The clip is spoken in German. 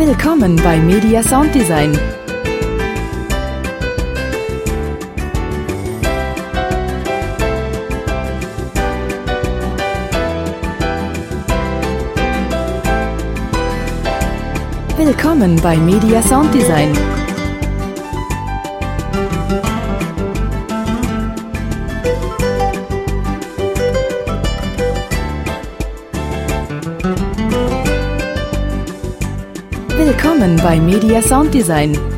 Willkommen bei Media Sound Design. Willkommen bei Media Sound Design. Willkommen bei Media Sound Design.